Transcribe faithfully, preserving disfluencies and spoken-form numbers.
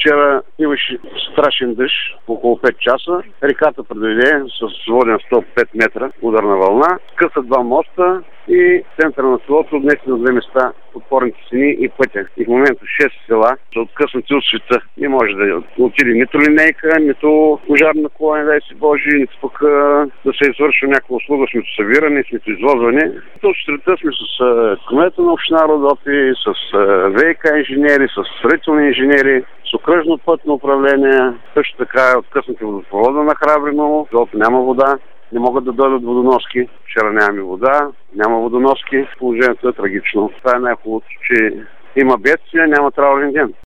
Вчера имаше страшен дъжд, около пет часа. Реката предвиде с воден стълб пет метра ударна вълна. Къса два моста и центъра на селото отнесе на две места подпорните стени и пътя. И в момента шест села са откъснати от света. Не може да отиде нито линейка, нито пожарна кола, не дай си Божи, нито пък да се извършва някаква услуга с сметосъбиране, сметоизвозване. Тук среда сме с кмета на община Родопи, с ВиК инженери, с строителни инженери, с окръжно пътно управление. Също така е откъснати водопровода на Храбрино, защото няма вода. Не могат да дойдат водоноски. Вчера нямаме вода, няма водоноски. Положението е трагично. Това е най-хубавото, че има бедствия, няма траурен ден.